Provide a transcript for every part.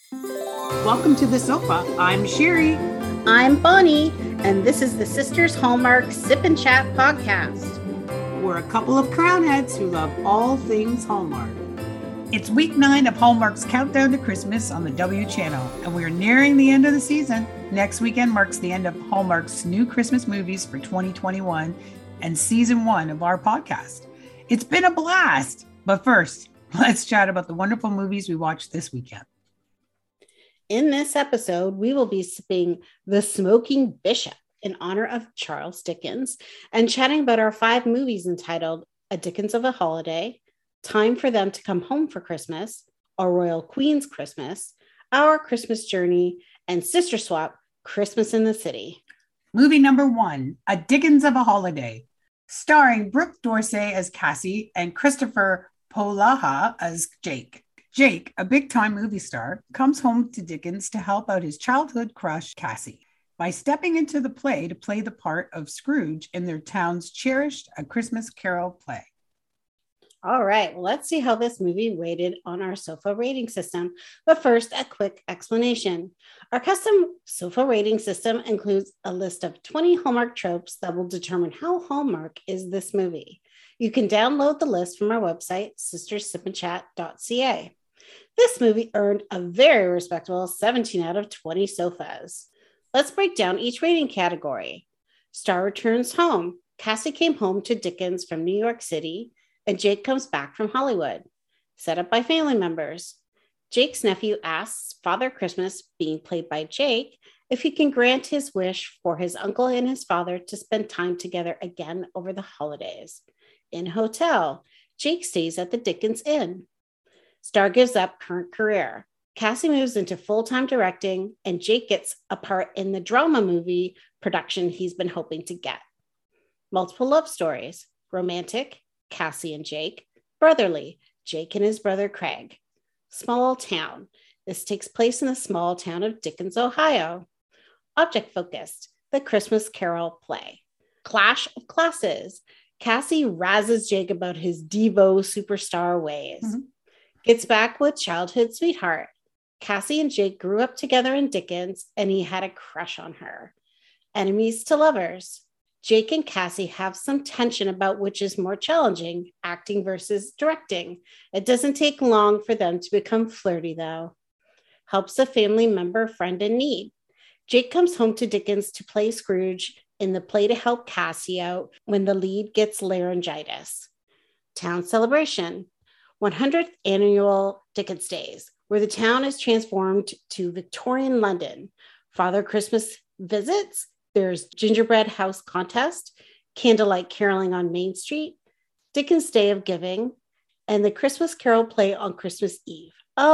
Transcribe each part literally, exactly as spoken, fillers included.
Welcome to the sofa. I'm Sherry. I'm Bonnie, and this is the Sisters Hallmark Sip and Chat podcast. We're a couple of crownheads who love all things Hallmark. It's week nine of Hallmark's Countdown to Christmas on the W Channel, and we're nearing the end of the season. Next weekend marks the end of Hallmark's new Christmas movies for twenty twenty-one and season one of our podcast. It's been a blast, but first, let's chat about the wonderful movies we watched this weekend. In this episode, we will be sipping The Smoking Bishop in honor of Charles Dickens and chatting about our five movies entitled A Dickens of a Holiday, Time for Them to Come Home for Christmas, A Royal Queen's Christmas, Our Christmas Journey, and Sister Swap, Christmas in the City. Movie number one, A Dickens of a Holiday, starring Brooke Dorsey as Cassie and Christopher Polaha as Jake. Jake, a big-time movie star, comes home to Dickens to help out his childhood crush, Cassie, by stepping into the play to play the part of Scrooge in their town's cherished A Christmas Carol play. All right, well, let's see how this movie weighted on our SOFA rating system. But first, a quick explanation. Our custom SOFA rating system includes a list of twenty Hallmark tropes that will determine how Hallmark is this movie. You can download the list from our website, sisters sip and chat dot c a. This movie earned a very respectable seventeen out of twenty SOFAs. Let's break down each rating category. Star returns home. Cassie came home to Dickens from New York City, and Jake comes back from Hollywood. Set up by family members. Jake's nephew asks Father Christmas, being played by Jake, if he can grant his wish for his uncle and his father to spend time together again over the holidays. In hotel, Jake stays at the Dickens Inn. Star gives up current career. Cassie moves into full-time directing, and Jake gets a part in the drama movie production he's been hoping to get. Multiple love stories. Romantic, Cassie and Jake. Brotherly, Jake and his brother Craig. Small town. This takes place in the small town of Dickens, Ohio. Object-focused, the Christmas Carol play. Clash of classes. Cassie razzes Jake about his Devo superstar ways. Mm-hmm. Gets back with childhood sweetheart. Cassie and Jake grew up together in Dickens, and he had a crush on her. Enemies to lovers. Jake and Cassie have some tension about which is more challenging, acting versus directing. It doesn't take long for them to become flirty, though. Helps a family member friend in need. Jake comes home to Dickens to play Scrooge in the play to help Cassie out when the lead gets laryngitis. Town celebration. one hundredth annual Dickens Days, where the town is transformed to Victorian London. Father Christmas visits. There's gingerbread house contest, candlelight caroling on Main Street, Dickens Day of Giving, and the Christmas Carol play on Christmas Eve.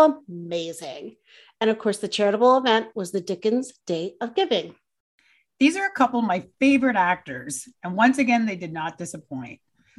Amazing. And of course, the charitable event was the Dickens Day of Giving. These are a couple of my favorite actors, and once again, they did not disappoint.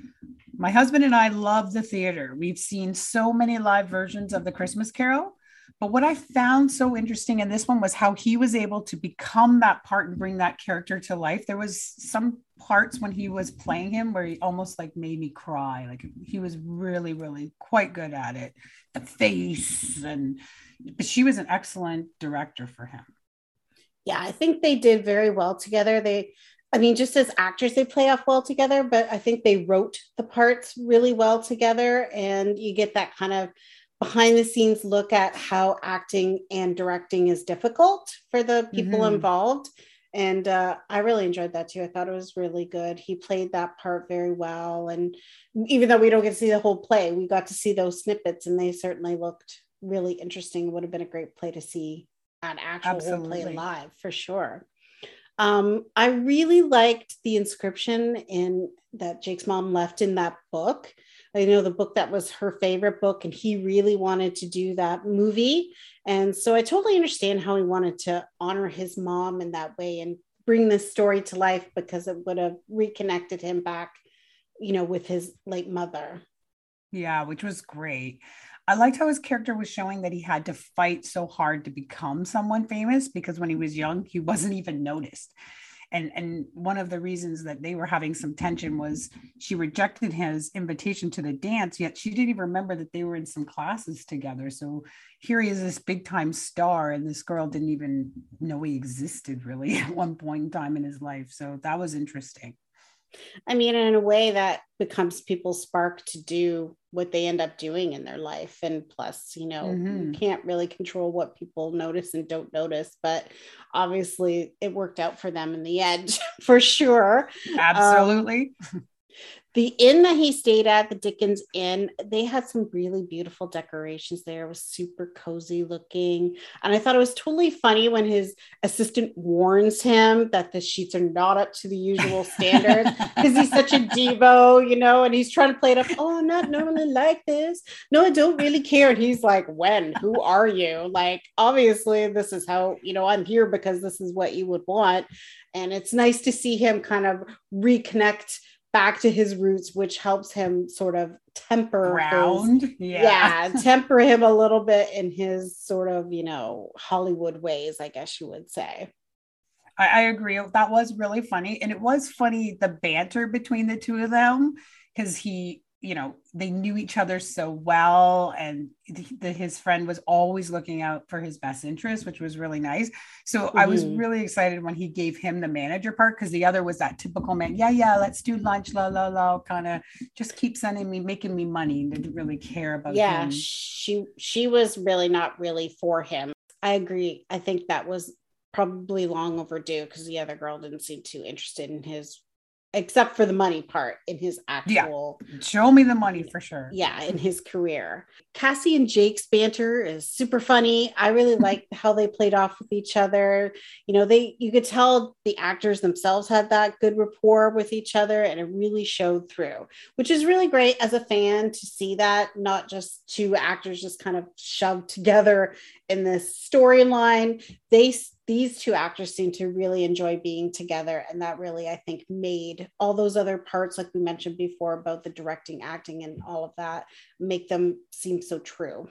My husband and I love the theater. We've seen so many live versions of the Christmas Carol, but what I found so interesting in this one was how he was able to become that part and bring that character to life. There was some parts when he was playing him where he almost like made me cry. Like he was really, really quite good at it. The face, and but she was an excellent director for him. Yeah, I think they did very well together. They I mean, just as actors, they play off well together, but I think they wrote the parts really well together. And you get that kind of behind the scenes look at how acting and directing is difficult for the people mm-hmm. involved. And uh, I really enjoyed that too. I thought it was really good. He played that part very well. And even though we don't get to see the whole play, we got to see those snippets, and they certainly looked really interesting. It would have been a great play to see an actual play live for sure. Um, I really liked the inscription in that Jake's mom left in that book. I know the book that was her favorite book, and he really wanted to do that movie. And so I totally understand how he wanted to honor his mom in that way and bring this story to life, because it would have reconnected him back, you know, with his late mother. Yeah, which was great. I liked how his character was showing that he had to fight so hard to become someone famous, because when he was young, he wasn't even noticed. And, and one of the reasons that they were having some tension was she rejected his invitation to the dance, yet she didn't even remember that they were in some classes together. So here he is, this big time star, and this girl didn't even know he existed really at one point in time in his life. So that was interesting. I mean, in a way that becomes people's spark to do what they end up doing in their life. And plus, you know, mm-hmm. you can't really control what people notice and don't notice, but obviously it worked out for them in the end, for sure. Absolutely. Um, the inn that he stayed at, the Dickens Inn, they had some really beautiful decorations there. It was super cozy looking. And I thought it was totally funny when his assistant warns him that the sheets are not up to the usual standards because he's such a divo, you know, and he's trying to play it up. Oh, I'm not normally like this. No, I don't really care. And he's like, when? Who are you? Like, obviously, this is how, you know, I'm here because this is what you would want. And it's nice to see him kind of reconnect back to his roots, which helps him sort of temper Ground. his, yeah. yeah, temper him a little bit in his sort of, you know, Hollywood ways, I guess you would say. I, I agree. That was really funny. And it was funny, the banter between the two of them, because he, you know, they knew each other so well, and the, the, his friend was always looking out for his best interest, which was really nice. So mm-hmm. I was really excited when he gave him the manager part, because the other was that typical man. Yeah, yeah, let's do lunch, la, la, la, kind of just keep sending me, making me money, and didn't really care about yeah, him. she, she was really not really for him. I agree. I think that was probably long overdue because the other girl didn't seem too interested in his, except for the money part in his actual. Yeah. Show me the money for sure. Yeah, in his career. Cassie and Jake's banter is super funny. I really liked how they played off with each other. You know, they you could tell the actors themselves had that good rapport with each other, and it really showed through, which is really great as a fan to see that, not just two actors just kind of shoved together in this storyline. They These two actors seem to really enjoy being together. And that really, I think, made all those other parts, like we mentioned before, about the directing, acting, and all of that, make them seem so true.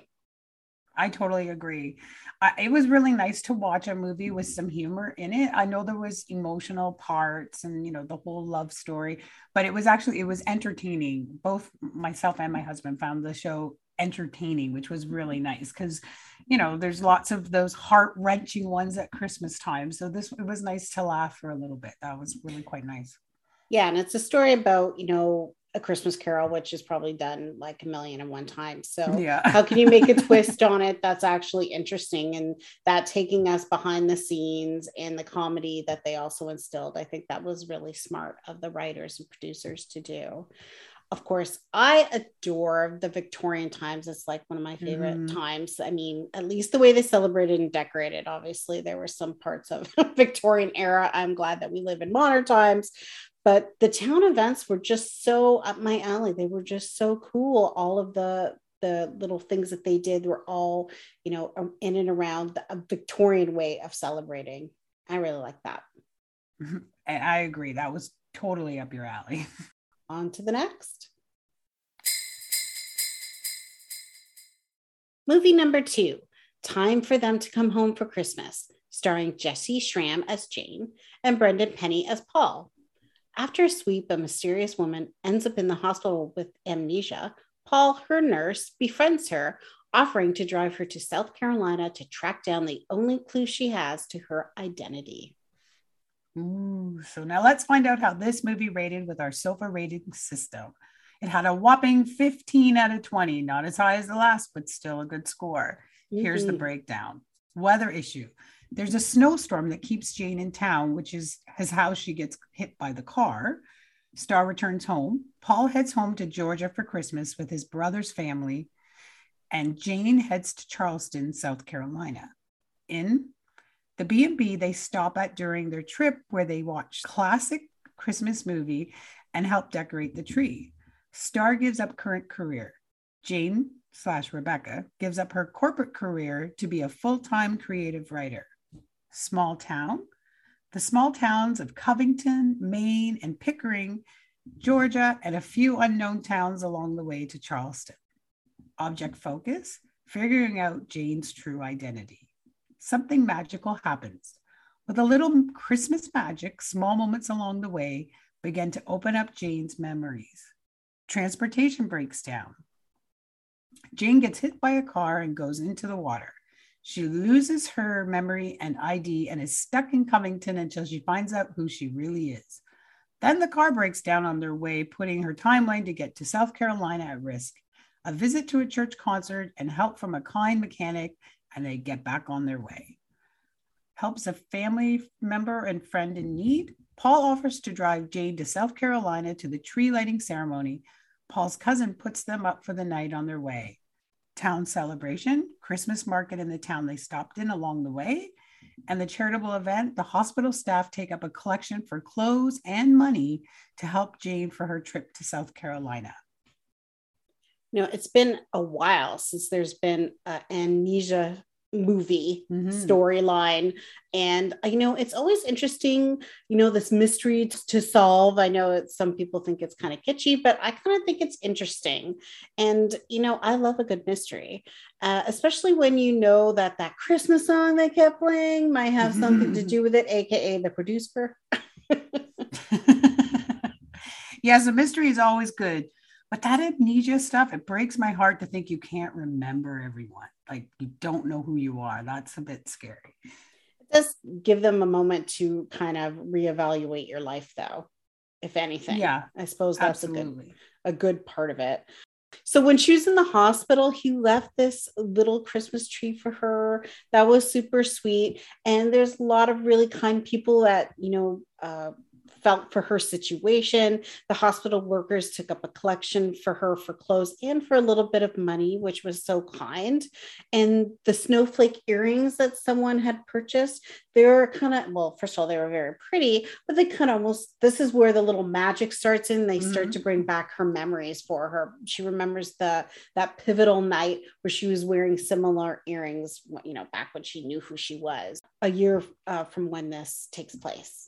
I totally agree. Uh, it was really nice to watch a movie with some humor in it. I know there was emotional parts and, you know, the whole love story, but it was actually, it was entertaining. Both myself and my husband found the show entertaining, which was really nice because, you know, there's lots of those heart-wrenching ones at Christmas time. So this, it was nice to laugh for a little bit. That was really quite nice. Yeah. And it's a story about, you know, A Christmas Carol, which is probably done like a million and one times. So yeah. How can you make a twist on it that's actually interesting, and that taking us behind the scenes and the comedy that they also instilled? I think that was really smart of the writers and producers to do. Of course, I adore the Victorian times. It's like one of my favorite mm-hmm. times. I mean, at least the way they celebrated and decorated. Obviously, there were some parts of Victorian era. I'm glad that we live in modern times. But the town events were just so up my alley. They were just so cool. All of the the little things that they did were all, you know, in and around the, a Victorian way of celebrating. I really like that. And I agree. That was totally up your alley. On to the next. Movie number two, Time for Them to Come Home for Christmas, starring Jessie Schramm as Jane and Brendan Penny as Paul. After a sweep, a mysterious woman ends up in the hospital with amnesia. Paul, her nurse, befriends her, offering to drive her to South Carolina to track down the only clue she has to her identity. Ooh, so now let's find out how this movie rated with our SOFA rating system. It had a whopping fifteen out of twenty, not as high as the last, but still a good score. Mm-hmm. Here's the breakdown. Weather issue. There's a snowstorm that keeps Jane in town, which is, is how she gets hit by the car. Star returns home. Paul heads home to Georgia for Christmas with his brother's family, and Jane heads to Charleston, South Carolina. In the B and B they stop at during their trip, where they watch classic Christmas movie and help decorate the tree. Star gives up current career. Jane slash Rebecca gives up her corporate career to be a full-time creative writer. Small town. The small towns of Covington, Maine, and Pickering, Georgia, and a few unknown towns along the way to Charleston. Object focus. Figuring out Jane's true identity. Something magical happens. With a little Christmas magic, small moments along the way begin to open up Jane's memories. Transportation breaks down. Jane gets hit by a car and goes into the water. She loses her memory and I D and is stuck in Covington until she finds out who she really is. Then the car breaks down on their way, putting her timeline to get to South Carolina at risk. A visit to a church concert and help from a kind mechanic, and they get back on their way. Helps a family member and friend in need. Paul offers to drive Jane to South Carolina to the tree lighting ceremony. Paul's cousin puts them up for the night on their way. Town celebration, Christmas market in the town they stopped in along the way, and the charitable event. The hospital staff take up a collection for clothes and money to help Jane for her trip to South Carolina. You know, it's been a while since there's been an amnesia movie mm-hmm. storyline. And, you know, it's always interesting, you know, this mystery to, to solve. I know it's, some people think it's kind of kitschy, but I kind of think it's interesting. And, you know, I love a good mystery, uh, especially when you know that that Christmas song they kept playing might have something to do with it, A K A the producer. Yes, the mystery is always good. But that amnesia stuff, it breaks my heart to think you can't remember everyone. Like you don't know who you are. That's a bit scary. It does give them a moment to kind of reevaluate your life, though, if anything. Yeah, I suppose that's absolutely. a good, a good part of it. So when she was in the hospital, he left this little Christmas tree for her. That was super sweet. And there's a lot of really kind people that, you know, uh, felt for her situation. The hospital workers took up a collection for her for clothes and for a little bit of money, which was so kind. And the snowflake earrings that someone had purchased, they were kind of, well, first of all, they were very pretty, but they kind of almost, this is where the little magic starts in. They mm-hmm. start to bring back her memories for her. She remembers the that pivotal night where she was wearing similar earrings, you know, back when she knew who she was, a year uh, from when this takes place.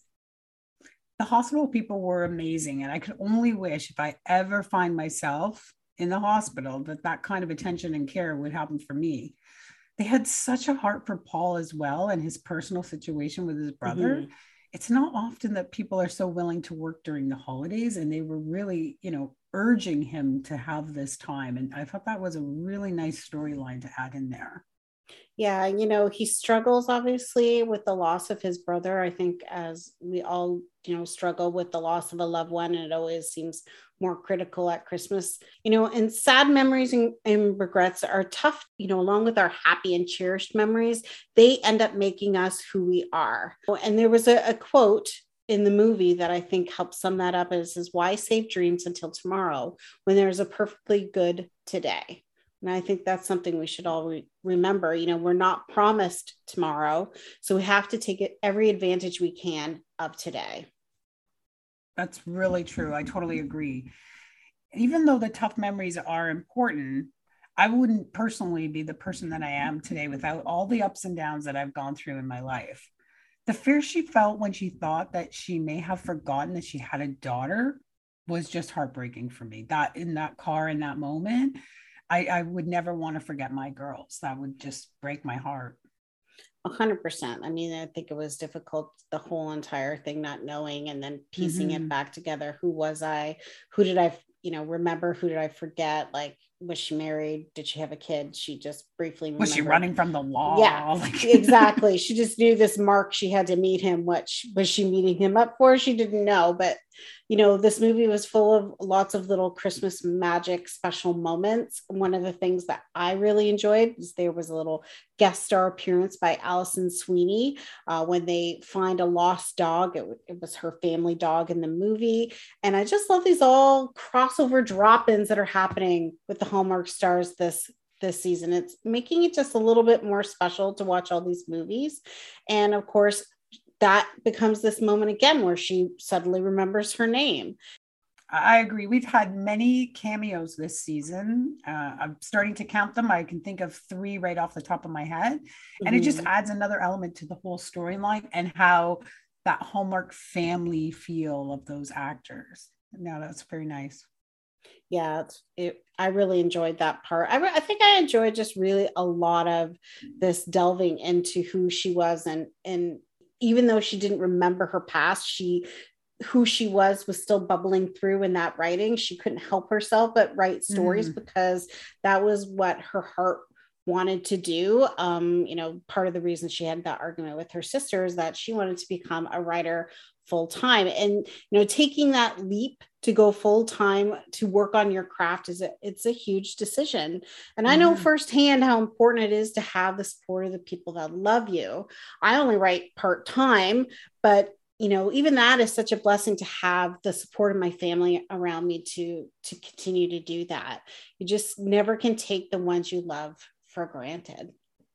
The hospital people were amazing. And I could only wish if I ever find myself in the hospital that that kind of attention and care would happen for me. They had such a heart for Paul as well and his personal situation with his brother. Mm-hmm. It's not often that people are so willing to work during the holidays. And they were really, you know, urging him to have this time. And I thought that was a really nice storyline to add in there. Yeah, you know, he struggles obviously with the loss of his brother. I think as we all, you know, struggle with the loss of a loved one, and it always seems more critical at Christmas, you know, and sad memories and, and regrets are tough, you know, along with our happy and cherished memories, they end up making us who we are. And there was a, a quote in the movie that I think helps sum that up. It says, "Why save dreams until tomorrow when there's a perfectly good today?" And I think that's something we should all re- remember. You know, we're not promised tomorrow, so we have to take it, every advantage we can of today. That's really true. I totally agree. Even though the tough memories are important, I wouldn't personally be the person that I am today without all the ups and downs that I've gone through in my life. The fear she felt when she thought that she may have forgotten that she had a daughter was just heartbreaking for me. That in that car in that moment, I, I would never want to forget my girls. That would just break my heart. A hundred percent. I mean, I think it was difficult, the whole entire thing, not knowing, and then piecing mm-hmm. it back together. Who was I? Who did I, you know, remember? Who did I forget? Like, was she married? Did she have a kid? She just briefly remembered. Was she running from the law? Yeah, like- exactly. She just knew this Mark. She had to meet him. What she, was she meeting him up for? She didn't know. But, you know, this movie was full of lots of little Christmas magic special moments. One of the things that I really enjoyed was there was a little guest star appearance by Alison Sweeney uh, when they find a lost dog. It, it was her family dog in the movie. And I just love these all crossover drop-ins that are happening with the Hallmark stars this this season. It's making it just a little bit more special to watch all these movies. And of course, that becomes this moment again where she suddenly remembers her name. I agree. We've had many cameos this season. Uh, I'm starting to count them. I can think of three right off the top of my head. And mm-hmm. it just adds another element to the whole storyline and how that Hallmark family feel of those actors. No, that's very nice. Yeah, it's, it, I really enjoyed that part. I, I think I enjoyed just really a lot of this delving into who she was and, and even though she didn't remember her past, she who she was was still bubbling through in that writing. She couldn't help herself but write stories mm. because that was what her heart wanted to do. Um, you know, part of the reason she had that argument with her sister is that she wanted to become a writer full time. And, you know, taking that leap to go full time to work on your craft is a, it's a huge decision. And mm-hmm. I know firsthand how important it is to have the support of the people that love you. I only write part time, but you know, even that is such a blessing to have the support of my family around me to, to continue to do that. You just never can take the ones you love for granted.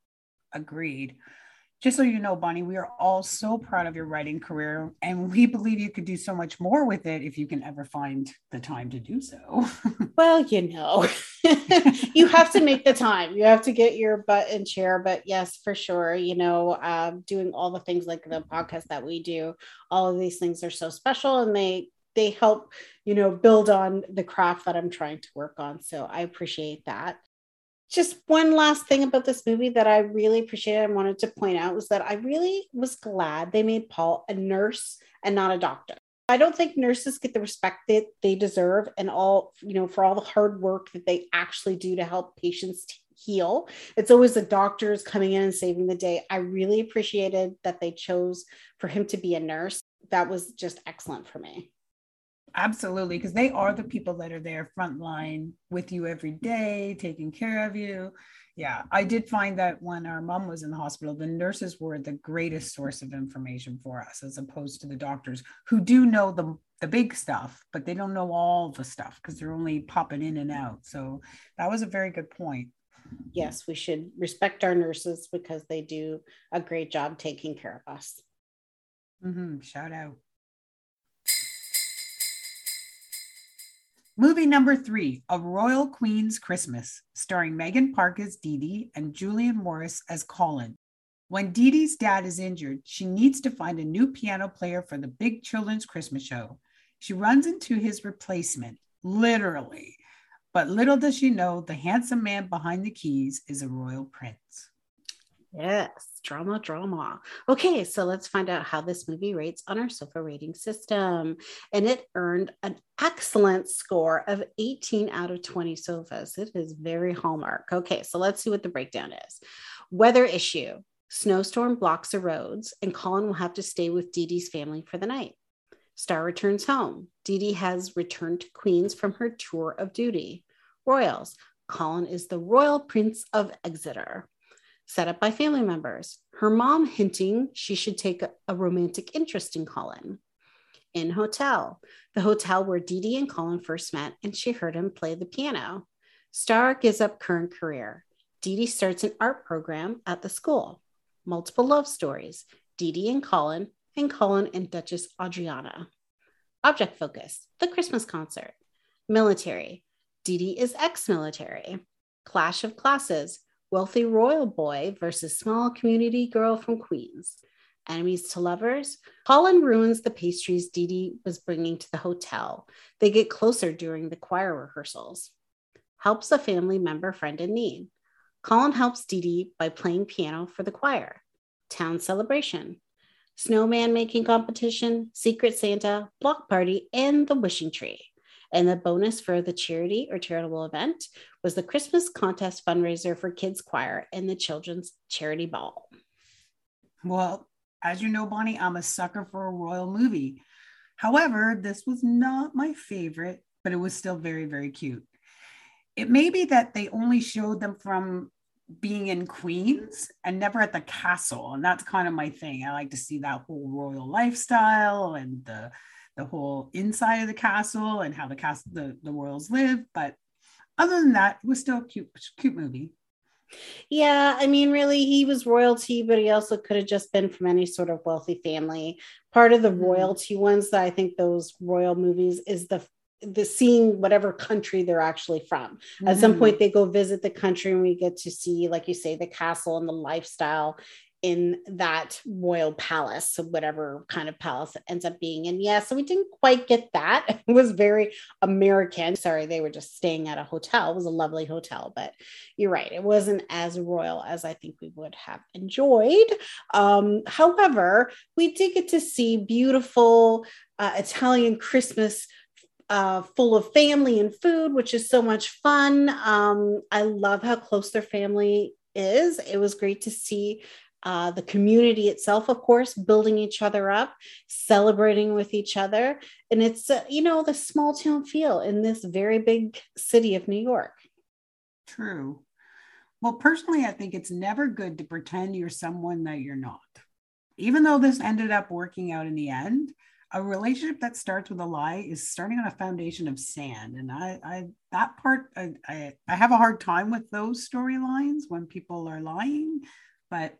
Agreed. Just so you know, Bonnie, we are all so proud of your writing career, and we believe you could do so much more with it if you can ever find the time to do so. Well, you know, you have to make the time. You have to get your butt in chair. But yes, for sure, you know, um, doing all the things like the podcast that we do, all of these things are so special, and they they help, you know, build on the craft that I'm trying to work on. So I appreciate that. Just one last thing about this movie that I really appreciated and wanted to point out was that I really was glad they made Paul a nurse and not a doctor. I don't think nurses get the respect that they deserve, and all, you know, for all the hard work that they actually do to help patients heal. It's always the doctors coming in and saving the day. I really appreciated that they chose for him to be a nurse. That was just excellent for me. Absolutely, because they are the people that are there frontline with you every day, taking care of you. Yeah, I did find that when our mom was in the hospital, the nurses were the greatest source of information for us, as opposed to the doctors who do know the, the big stuff, but they don't know all the stuff because they're only popping in and out. So that was a very good point. Yes, we should respect our nurses because they do a great job taking care of us. Mm-hmm. Shout out. Movie number three, A Royal Queen's Christmas, starring Megan Park as Dee Dee and Julian Morris as Colin. When Dee Dee's dad is injured, she needs to find a new piano player for the big children's Christmas show. She runs into his replacement, literally. But little does she know, the handsome man behind the keys is a royal prince. Yes, drama, drama. Okay, so let's find out how this movie rates on our SOFA rating system. And it earned an excellent score of eighteen out of twenty SOFAs. It is very Hallmark. Okay, so let's see what the breakdown is. Weather issue. Snowstorm blocks the roads, and Colin will have to stay with Dee Dee's family for the night. Star returns home. Dee Dee has returned to Queens from her tour of duty. Royals. Colin is the Royal Prince of Exeter. Set up by family members. Her mom hinting she should take a, a romantic interest in Colin. In hotel. The hotel where Dee Dee and Colin first met, and she heard him play the piano. Star gives up current career. Dee Dee starts an art program at the school. Multiple love stories. Dee Dee and Colin, and Colin and Duchess Adriana. Object focus. The Christmas concert. Military. Dee Dee is ex-military. Clash of classes. Wealthy royal boy versus small community girl from Queens. Enemies to lovers. Colin ruins the pastries Dee Dee was bringing to the hotel. They get closer during the choir rehearsals. Helps a family member friend in need. Colin helps Dee Dee by playing piano for the choir. Town celebration. Snowman making competition, Secret Santa, block party, and the wishing tree. And the bonus for the charity or charitable event was the Christmas contest fundraiser for Kids Choir and the Children's Charity Ball. Well, as you know, Bonnie, I'm a sucker for a royal movie. However, this was not my favorite, but it was still very, very cute. It may be that they only showed them from being in Queens and never at the castle. And that's kind of my thing. I like to see that whole royal lifestyle and the the whole inside of the castle and how the castle, the, the royals live. But other than that, it was still a cute, cute movie. Yeah, I mean, really, he was royalty, but he also could have just been from any sort of wealthy family. Part of the royalty ones that I think those royal movies is the the seeing whatever country they're actually from. At mm-hmm. some point, they go visit the country and we get to see, like you say, the castle and the lifestyle. in that royal palace, so whatever kind of palace it ends up being. And yeah, so we didn't quite get that. It was very American. Sorry, they were just staying at a hotel. It was a lovely hotel, but you're right, it wasn't as royal as I think we would have enjoyed. Um, however, we did get to see beautiful uh, Italian Christmas Uh, full of family and food, which is so much fun. Um, I love how close their family is. It was great to see uh, the community itself, of course, building each other up, celebrating with each other. And it's, uh, you know, the small town feel in this very big city of New York. True. Well, personally, I think it's never good to pretend you're someone that you're not. Even though this ended up working out in the end, a relationship that starts with a lie is starting on a foundation of sand. And I, I that part, I, I, I have a hard time with those storylines when people are lying, but.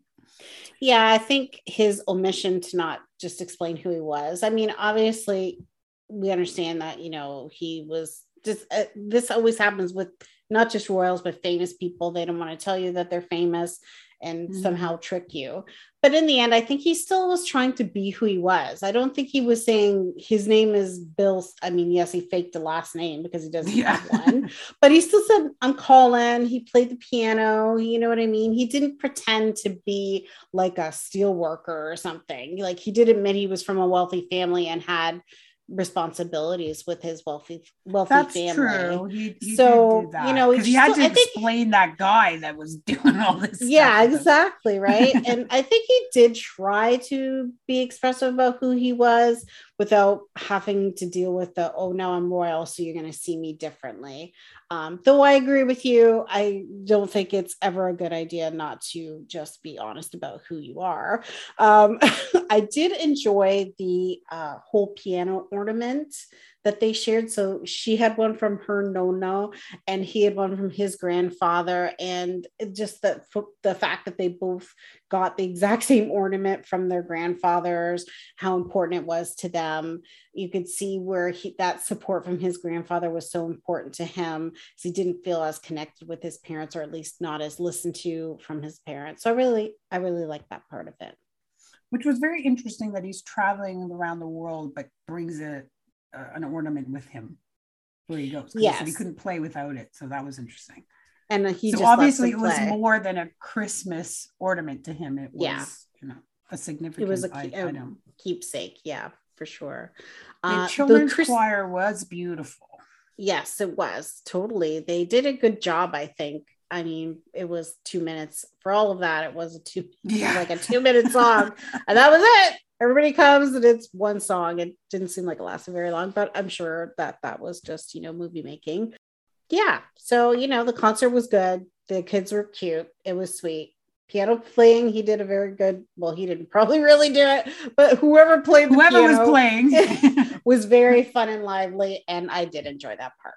Yeah, I think his omission to not just explain who he was. I mean, obviously we understand that, you know, he was just, uh, this always happens with not just royals, but famous people. They don't want to tell you that they're famous and mm-hmm. somehow trick you. But in the end, I think he still was trying to be who he was. I don't think he was saying his name is Bill. I mean, yes, he faked the last name because he doesn't yeah. have one, but he still said, I'm Colin. He played the piano. You know what I mean? He didn't pretend to be like a steel worker or something. Like, he did admit he was from a wealthy family and had responsibilities with his wealthy wealthy That's family. True. He, he so did do that. You know, because he had still, to explain think, that guy that was doing all this yeah stuff exactly right. And I think he did try to be expressive about who he was without having to deal with the, oh, now I'm royal, so you're going to see me differently. Um, though I agree with you, I don't think it's ever a good idea not to just be honest about who you are. Um, I did enjoy the uh, whole piano ornament that they shared. So she had one from her nonna and he had one from his grandfather. And just the, the fact that they both got the exact same ornament from their grandfathers, how important it was to them. You could see where he, that support from his grandfather was so important to him. So he didn't feel as connected with his parents, or at least not as listened to from his parents. So I really, I really like that part of it. Which was very interesting that he's traveling around the world, but brings a, uh, an ornament with him where he goes. Yes. He said he couldn't play without it. So that was interesting. And he so just obviously it was more than a Christmas ornament to him. It was, yeah. you know, a significant it was a, I, a item. keepsake. Yeah, for sure. The uh, children's the Chris- choir was beautiful. Yes, it was. Totally. They did a good job, I think. I mean, it was two minutes for all of that. It was a two, yeah. like a two minute song, and that was it. Everybody comes and it's one song. It didn't seem like it lasted very long, but I'm sure that that was just, you know, movie making. Yeah. So, you know, the concert was good. The kids were cute. It was sweet. Piano playing, he did a very good, well, he didn't probably really do it, but whoever played the whoever piano was playing was very fun and lively, and I did enjoy that part.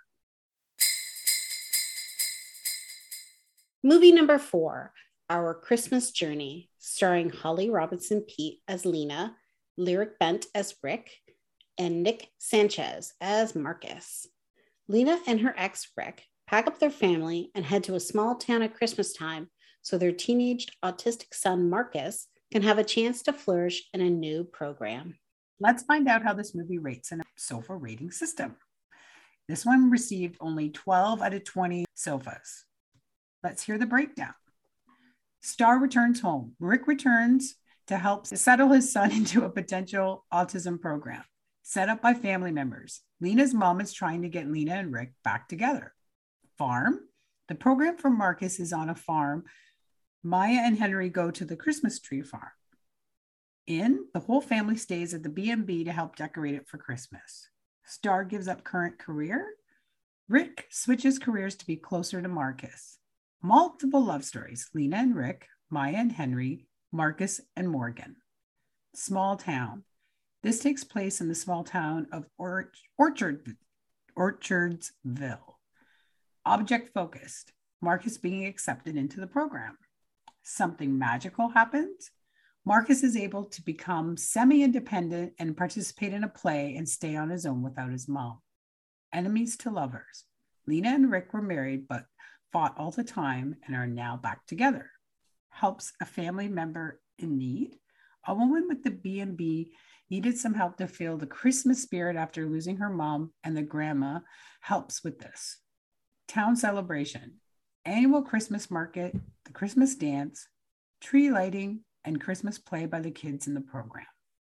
Movie number four, Our Christmas Journey, starring Holly Robinson Peete as Lena, Lyric Bent as Rick, and Nick Sanchez as Marcus. Lena and her ex, Rick, pack up their family and head to a small town at Christmas time so their teenaged autistic son, Marcus, can have a chance to flourish in a new program. Let's find out how this movie rates in a SOFA rating system. This one received only twelve out of twenty SOFAs. Let's hear the breakdown. Star returns home. Rick returns to help settle his son into a potential autism program set up by family members. Lena's mom is trying to get Lena and Rick back together. Farm. The program for Marcus is on a farm. Maya and Henry go to the Christmas tree farm. Inn. The whole family stays at the B and B to help decorate it for Christmas. Star gives up current career. Rick switches careers to be closer to Marcus. Multiple love stories. Lena and Rick, Maya and Henry, Marcus and Morgan. Small town. This takes place in the small town of Or- Orchard, Orchardsville. Object focused. Marcus being accepted into the program. Something magical happens. Marcus is able to become semi-independent and participate in a play and stay on his own without his mom. Enemies to lovers. Lena and Rick were married but fought all the time and are now back together. helps a family member in need. A woman with the B and B needed some help to feel the Christmas spirit after losing her mom, and the grandma helps with this. Town celebration, annual Christmas market, the Christmas dance, tree lighting, and Christmas play by the kids in the program.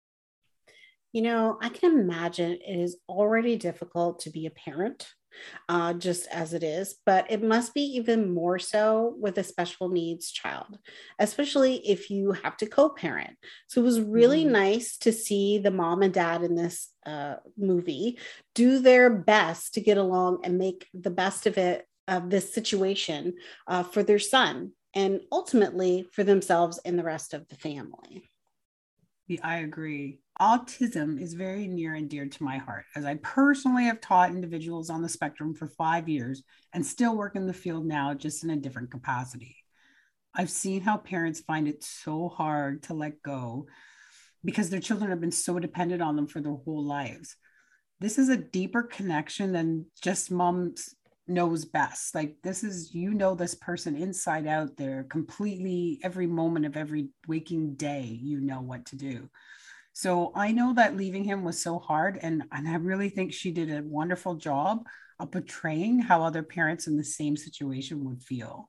You know, I can imagine it is already difficult to be a parent, uh, just as it is, but it must be even more so with a special needs child, especially if you have to co-parent. So it was really Mhm. nice to see the mom and dad in this uh, movie do their best to get along and make the best of it, of this situation, uh, for their son and ultimately for themselves and the rest of the family. Yeah, I agree. Autism is very near and dear to my heart, as I personally have taught individuals on the spectrum for five years and still work in the field now, just in a different capacity. I've seen how parents find it so hard to let go because their children have been so dependent on them for their whole lives. This is a deeper connection than just mom's knows best. Like, this is, you know, this person inside out there completely, every moment of every waking day, you know what to do. So I know that leaving him was so hard, and and I really think she did a wonderful job of portraying how other parents in the same situation would feel.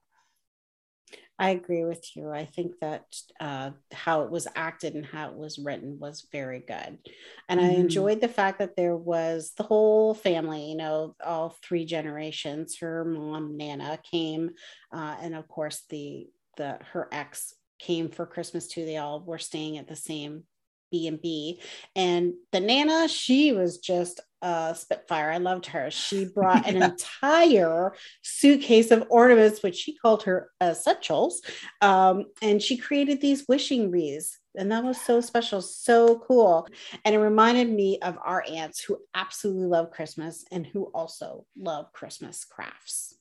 I agree with you. I think that uh, how it was acted and how it was written was very good. And I Mm-hmm. enjoyed the fact that there was the whole family, you know, all three generations. Her mom, Nana, came, uh, and of course, the, the her ex came for Christmas too. They all were staying at the same B and B. And the Nana, she was just a spitfire. I loved her. She brought an Yeah. entire suitcase of ornaments, which she called her essentials. Um, and she created these wishing wreaths. And that was so special, so cool. And it reminded me of our aunts who absolutely love Christmas and who also love Christmas crafts.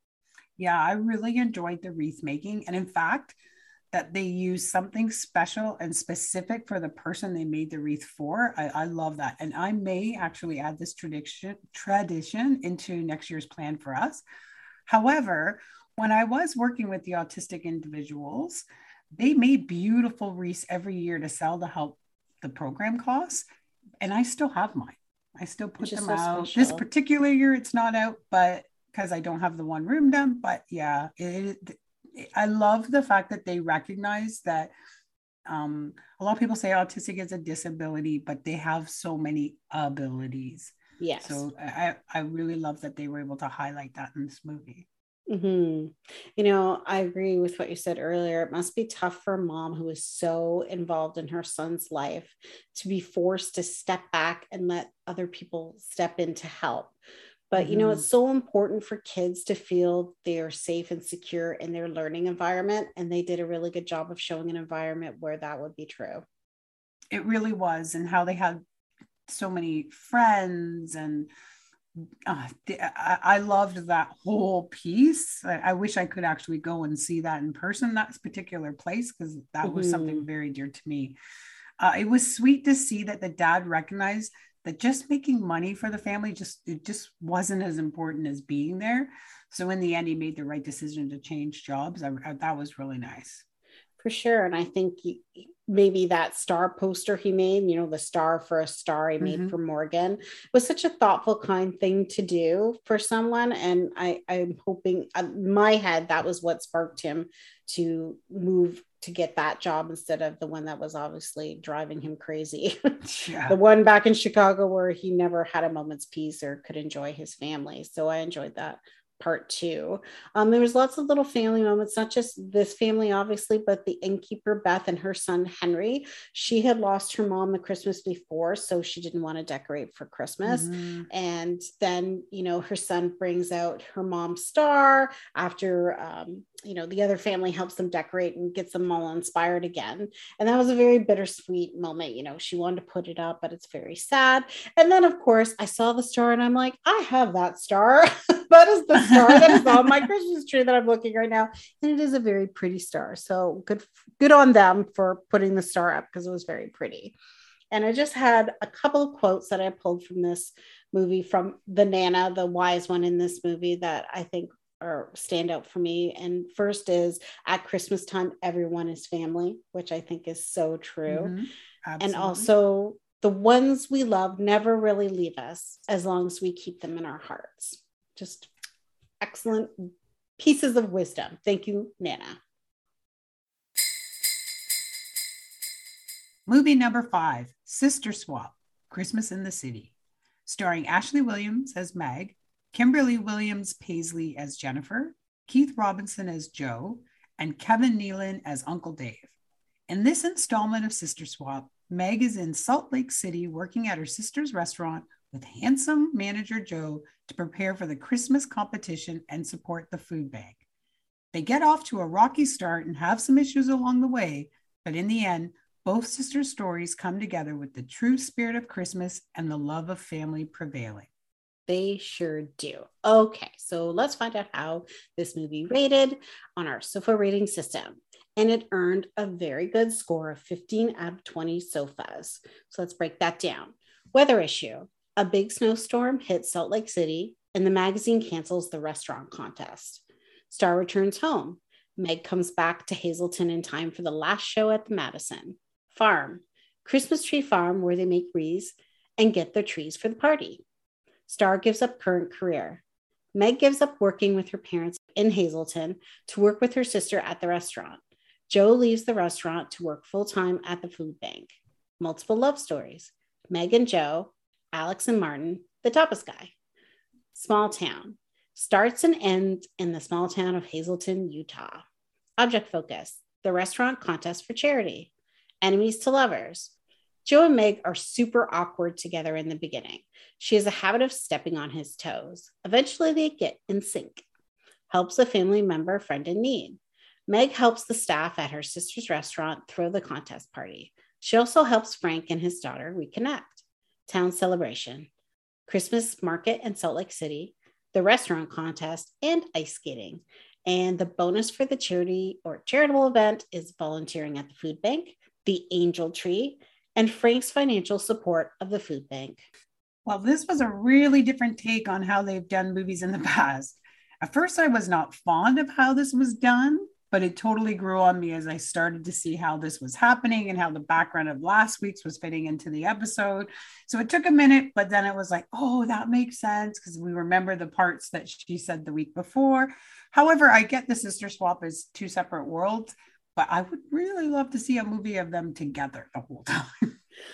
Yeah, I really enjoyed the wreath making. And in fact, that they use something special and specific for the person they made the wreath for. I, I love that. And I may actually add this tradition tradition into next year's plan for us. However, when I was working with the autistic individuals, they made beautiful wreaths every year to sell to help the program costs. And I still have mine. I still Which put is them so out. This special. particular year, it's not out, but because I don't have the one room done. But yeah, it, I love the fact that they recognize that um, a lot of people say autistic is a disability, but they have so many abilities. Yes. So I, I really love that they were able to highlight that in this movie. hmm You know, I agree with what you said earlier. It must be tough for a mom who is so involved in her son's life to be forced to step back and let other people step in to help. But, you know, Mm-hmm. it's so important for kids to feel they are safe and secure in their learning environment. And they did a really good job of showing an environment where that would be true. It really was, and how they had so many friends and uh, I, I loved that whole piece. I, I wish I could actually go and see that in person, that particular place, because that was something hmm very dear to me. Uh, it was sweet to see that the dad recognized that just making money for the family just it just wasn't as important as being there. So in the end, he made the right decision to change jobs. I, I, that was really nice. For sure. And I think maybe that star poster he made, you know, the star for a star he made Mm-hmm. for Morgan, was such a thoughtful, kind thing to do for someone. And I, I'm hoping, uh, in my head, that was what sparked him to move to get that job instead of the one that was obviously driving him crazy. The Yeah. one back in Chicago where he never had a moment's peace or could enjoy his family. So I enjoyed that part two. Um, there was lots of little family moments, not just this family, obviously, but the innkeeper, Beth, and her son, Henry. She had lost her mom the Christmas before, so she didn't want to decorate for Christmas. Mm-hmm. And then, you know, her son brings out her mom's star after, um, you know, the other family helps them decorate and gets them all inspired again. And that was a very bittersweet moment. You know, she wanted to put it up, but it's very sad. And then, of course, I saw the star and I'm like, I have that star. That is the star that is on my Christmas tree that I'm looking right now. And it is a very pretty star. So good, good on them for putting the star up because it was very pretty. And I just had a couple of quotes that I pulled from this movie from the Nana, the wise one in this movie, that I think are stand out for me. And first is at Christmas time, everyone is family, which I think is so true. Mm-hmm. And Absolutely. also the ones we love never really leave us as long as we keep them in our hearts. Just excellent pieces of wisdom. Thank you, Nana. Movie number five, Sister Swap, Christmas in the City, starring Ashley Williams as Meg, Kimberly Williams Paisley as Jennifer, Keith Robinson as Joe, and Kevin Nealon as Uncle Dave. In this installment of Sister Swap, Meg is in Salt Lake City working at her sister's restaurant with handsome manager Joe to prepare for the Christmas competition and support the food bank. They get off to a rocky start and have some issues along the way, but in the end, both sisters' stories come together with the true spirit of Christmas and the love of family prevailing. They sure do. Okay, so let's find out how this movie rated on our SOFA rating system. And it earned a very good score of fifteen out of twenty SOFAs. So let's break that down. Weather issue. A big snowstorm hits Salt Lake City and the magazine cancels the restaurant contest. Star returns home. Meg comes back to Hazleton in time for the last show at the Madison. Farm. Christmas tree farm where they make wreaths and get their trees for the party. Star gives up current career. Meg gives up working with her parents in Hazleton to work with her sister at the restaurant. Joe leaves the restaurant to work full-time at the food bank. Multiple love stories. Meg and Joe, Alex and Martin, the tapas guy. Small town. Starts and ends in the small town of Hazleton, Utah. Object focus. The restaurant contest for charity. Enemies to lovers. Joe and Meg are super awkward together in the beginning. She has a habit of stepping on his toes. Eventually they get in sync. Helps a family member, friend in need. Meg helps the staff at her sister's restaurant throw the contest party. She also helps Frank and his daughter reconnect. Town celebration. Christmas market in Salt Lake City. The restaurant contest and ice skating. And the bonus for the charity or charitable event is volunteering at the food bank, the angel tree, and Frank's financial support of the food bank. Well, this was a really different take on how they've done movies in the past. At first, I was not fond of how this was done, but it totally grew on me as I started to see how this was happening and how the background of last week's was fitting into the episode. So it took a minute, but then it was like, oh, that makes sense because we remember the parts that she said the week before. However, I get the sister swap as two separate worlds, but I would really love to see a movie of them together the whole time.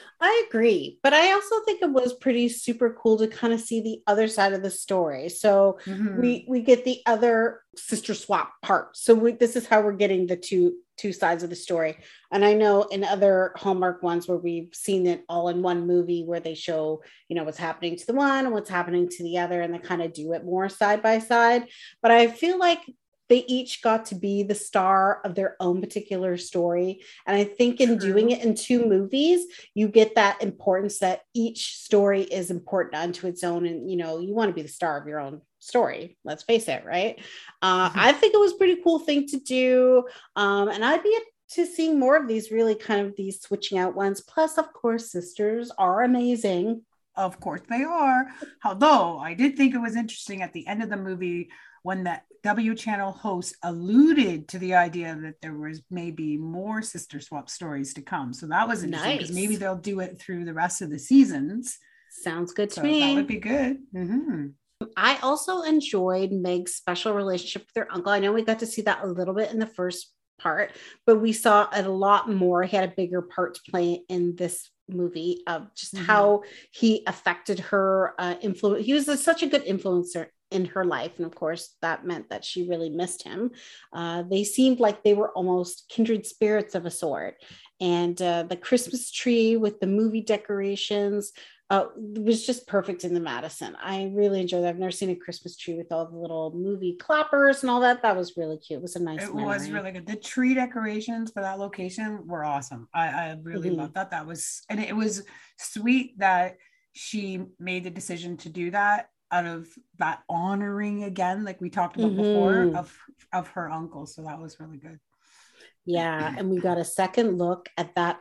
I agree, but I also think it was pretty super cool to kind of see the other side of the story. So mm-hmm. we we get the other sister swap part. So we, this is how we're getting the two two sides of the story. And I know in other Hallmark ones where we've seen it all in one movie where they show, you know, what's happening to the one and what's happening to the other, and they kind of do it more side by side. But I feel like they each got to be the star of their own particular story. And I think in True. Doing it in two movies, you get that importance that each story is important unto its own. And, you know, you want to be the star of your own story. Let's face it, right? Uh, mm-hmm. I think it was a pretty cool thing to do. Um, and I'd be to seeing more of these really kind of these switching out ones. Plus, of course, sisters are amazing. Of course they are. Although I did think it was interesting at the end of the movie when that W Channel host alluded to the idea that there was maybe more sister swap stories to come. So that was interesting because nice. Maybe they'll do it through the rest of the seasons. Sounds good to so me. That would be good. Mm-hmm. I also enjoyed Meg's special relationship with her uncle. I know we got to see that a little bit in the first part, but we saw it a lot more. He had a bigger part to play in this movie of just mm-hmm. how he affected her uh, influence. He was a, such a good influencer in her life. And of course that meant that she really missed him. Uh, they seemed like they were almost kindred spirits of a sort. And uh, the Christmas tree with the movie decorations uh, was just perfect in the Madison. I really enjoyed that. I've never seen a Christmas tree with all the little movie clappers and all that. That was really cute. It was a nice It memory. was really good. The tree decorations for that location were awesome. I, I really mm-hmm. loved that. That was, and it was sweet that she made the decision to do that out of that honoring again, like we talked about mm-hmm. before, of of her uncle. So that was really good. Yeah, and we got a second look at that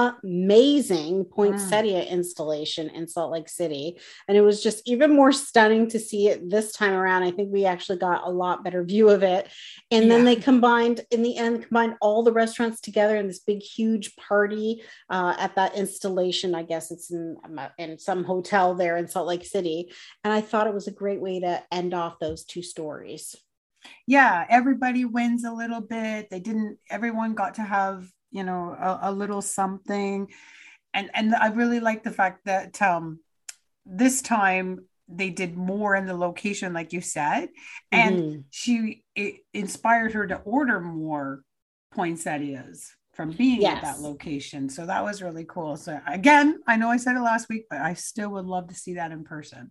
amazing poinsettia mm. installation in Salt Lake City. And it was just even more stunning to see it this time around. I think we actually got a lot better view of it. And yeah. then they combined, in the end, combined all the restaurants together in this big, huge party uh, at that installation. I guess it's in, in some hotel there in Salt Lake City. And I thought it was a great way to end off those two stories. Yeah, everybody wins a little bit. They didn't, everyone got to have, you know, a, a little something. And and I really like the fact that um, this time they did more in the location, like you said. And mm-hmm. she it inspired her to order more poinsettias from being yes. at that location. So that was really cool. So again, I know I said it last week, but I still would love to see that in person.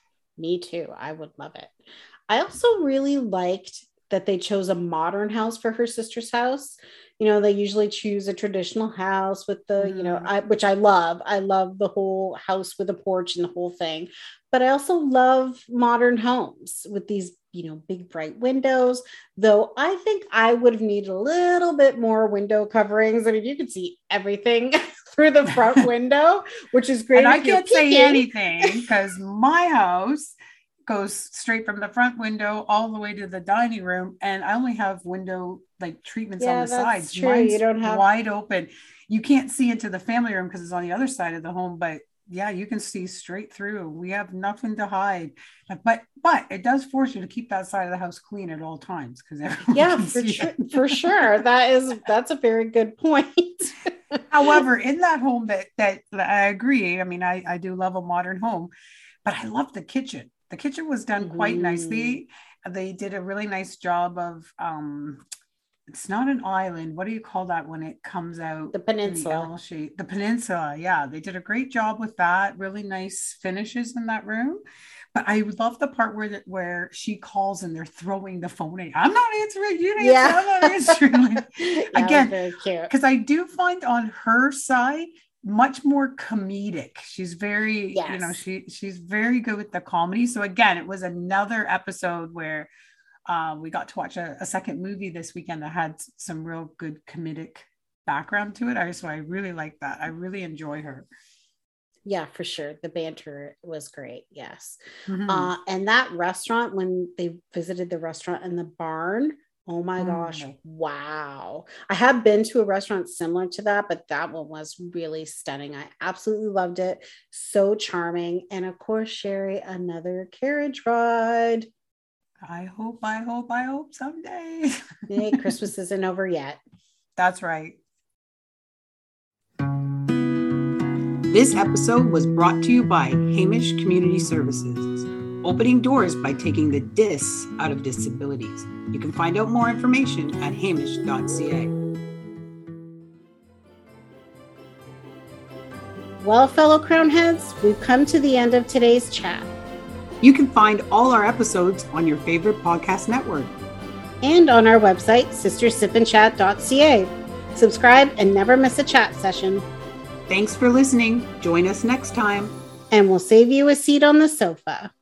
Me too. I would love it. I also really liked that they chose a modern house for her sister's house. You know, they usually choose a traditional house with the, mm. you know, I, which I love. I love the whole house with a porch and the whole thing. But I also love modern homes with these, you know, big bright windows, though I think I would have needed a little bit more window coverings. I mean, you could see everything through the front window, which is great. And I can't say anything because my house goes straight from the front window all the way to the dining room, and I only have window like treatments yeah, on the sides. True. Mine's you don't have wide open. You can't see into the family room because it's on the other side of the home, but yeah, you can see straight through. We have nothing to hide, but but it does force you to keep that side of the house clean at all times because yeah, for sure, for sure. That is that's a very good point. However, in that home that that I agree. I mean, I I do love a modern home, but I love the kitchen. The kitchen was done mm-hmm. quite nicely. They did a really nice job of, um, it's not an island. What do you call that when it comes out? The peninsula. The, shape? the peninsula. Yeah, they did a great job with that. Really nice finishes in that room. But I love the part where the, where she calls and they're throwing the phone in. I'm not answering. You answer. Yeah. I'm not answering. yeah, Again, because I do find on her side, much more comedic. She's very, yes. you know, she she's very good with the comedy. So again, it was another episode where uh, we got to watch a, a second movie this weekend that had some real good comedic background to it. I so I really like that. I really enjoy her. Yeah, for sure. The banter was great. Yes. Mm-hmm. Uh, and that restaurant, when they visited the restaurant in the barn, oh my mm. gosh. Wow. I have been to a restaurant similar to that, but that one was really stunning. I absolutely loved it. So charming. And of course, Sherry, another carriage ride. I hope, I hope, I hope someday. Hey, Christmas isn't over yet. That's right. This episode was brought to you by Hamish Community Services, opening doors by taking the dis out of disabilities. You can find out more information at hamish dot c a. Well, fellow Crown Heads, we've come to the end of today's chat. You can find all our episodes on your favorite podcast network. And on our website, sister sip and chat dot c a. Subscribe and never miss a chat session. Thanks for listening. Join us next time. And we'll save you a seat on the sofa.